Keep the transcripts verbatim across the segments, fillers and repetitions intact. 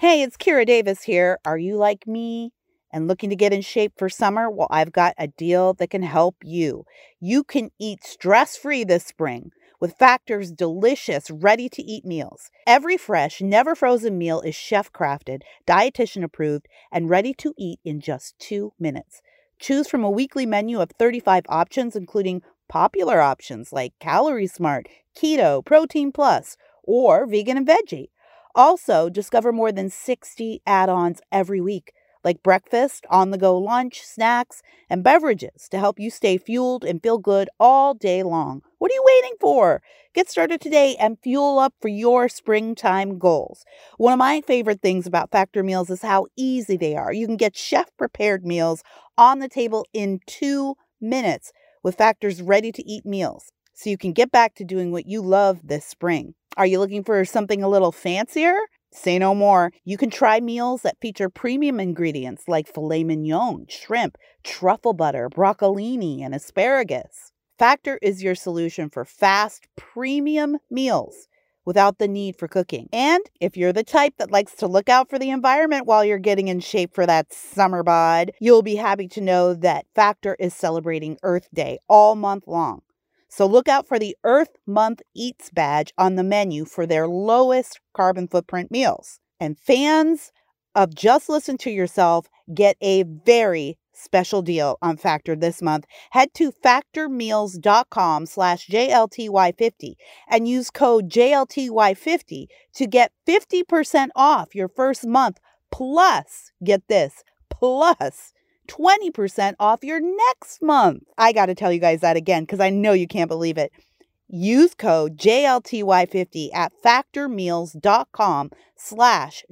Hey, it's Kira Davis here. Are you like me and looking to get in shape for summer? Well, I've got a deal that can help you. You can eat stress-free this spring with Factor's delicious, ready-to-eat meals. Every fresh, never frozen meal is chef-crafted, dietitian approved, and ready to eat in just two minutes. Choose from a weekly menu of thirty-five options, including popular options like Calorie Smart, Keto, Protein Plus, or Vegan and Veggie. Also, discover more than sixty add-ons every week, like breakfast, on-the-go lunch, snacks, and beverages to help you stay fueled and feel good all day long. What are you waiting for? Get started today and fuel up for your springtime goals. One of my favorite things about Factor meals is how easy they are. You can get chef-prepared meals on the table in two minutes with Factor's ready-to-eat meals, so you can get back to doing what you love this spring. Are you looking for something a little fancier? Say no more. You can try meals that feature premium ingredients like filet mignon, shrimp, truffle butter, broccolini, and asparagus. Factor is your solution for fast, premium meals without the need for cooking. And if you're the type that likes to look out for the environment while you're getting in shape for that summer bod, you'll be happy to know that Factor is celebrating Earth Day all month long. So look out for the Earth Month Eats badge on the menu for their lowest carbon footprint meals. And fans of Just Listen to Yourself get a very special deal on Factor this month. Head to factormeals.com slash JLTY50 and use code J L T Y fifty to get fifty percent off your first month. Plus, get this, plus twenty percent off your next month. I got to tell you guys that again because I know you can't believe it. Use code J L T Y fifty at factormeals.com slash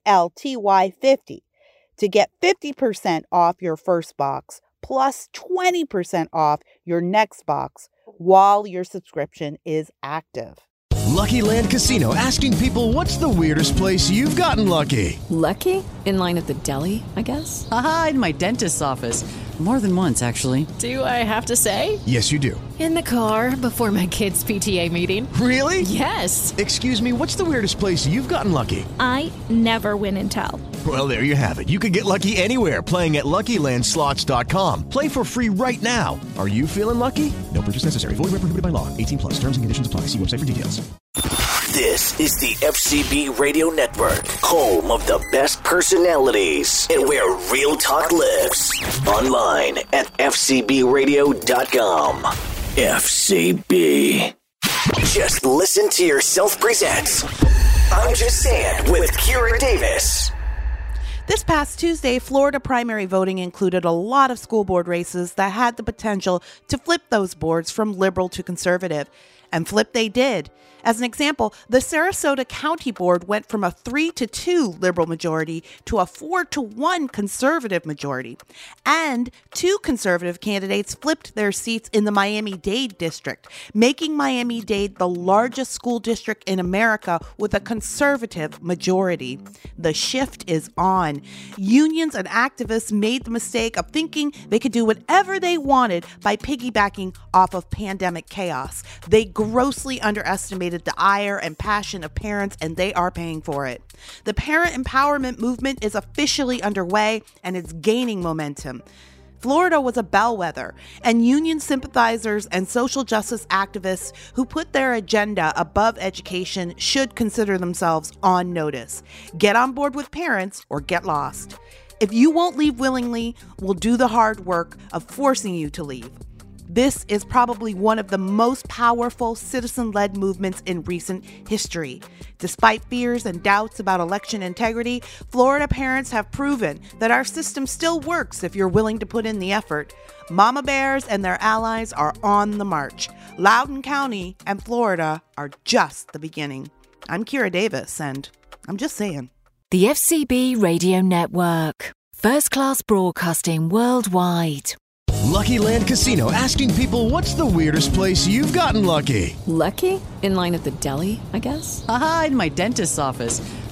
JLTY50 to get fifty percent off your first box plus twenty percent off your next box while your subscription is active. Lucky Land Casino, asking people, what's the weirdest place you've gotten lucky? Lucky? In line at the deli, I guess? Aha, in my dentist's office. More than once, actually. Do I have to say? Yes, you do. In the car before my kids' P T A meeting. Really? Yes. Excuse me, what's the weirdest place you've gotten lucky? I never win and tell. Well, there you have it. You can get lucky anywhere, playing at Lucky Land Slots dot com. Play for free right now. Are you feeling lucky? No purchase necessary. Void where prohibited by law. eighteen plus. Terms and conditions apply. See website for details. This is the F C B Radio Network, home of the best personalities and where real talk lives. Online at F C B radio dot com. F C B. Just Listen to Yourself presents I'm Just Saying with Kira Davis. This past Tuesday, Florida primary voting included a lot of school board races that had the potential to flip those boards from liberal to conservative. And flip they did. As an example, the Sarasota County Board went from a three to two liberal majority to a four to one conservative majority. And two conservative candidates flipped their seats in the Miami-Dade district, making Miami-Dade the largest school district in America with a conservative majority. The shift is on. Unions and activists made the mistake of thinking they could do whatever they wanted by piggybacking off of pandemic chaos. They grossly underestimated the ire and passion of parents, and they are paying for it. The parent empowerment movement is officially underway, and it's gaining momentum. Florida was a bellwether, and union sympathizers and social justice activists who put their agenda above education should consider themselves on notice. Get on board with parents or get lost. If you won't leave willingly, we'll do the hard work of forcing you to leave. This is probably one of the most powerful citizen-led movements in recent history. Despite fears and doubts about election integrity, Florida parents have proven that our system still works if you're willing to put in the effort. Mama Bears and their allies are on the march. Loudoun County and Florida are just the beginning. I'm Kira Davis, and I'm just saying. The F C B Radio Network. First class broadcasting worldwide. Lucky Land Casino, asking people, what's the weirdest place you've gotten lucky? Lucky? In line at the deli, I guess? Aha, in my dentist's office.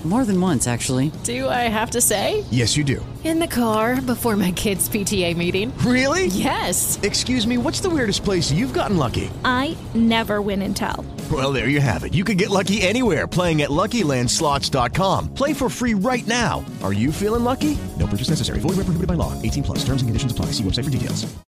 More than once, actually. Do I have to say? Yes, you do. In the car before my kids' P T A meeting. Really? Yes. Excuse me, what's the weirdest place you've gotten lucky? I never win and tell. Well, there you have it. You can get lucky anywhere, playing at Lucky Land Slots dot com. Play for free right now. Are you feeling lucky? No purchase necessary. Void where prohibited by law. eighteen plus. Terms and conditions apply. See website for details.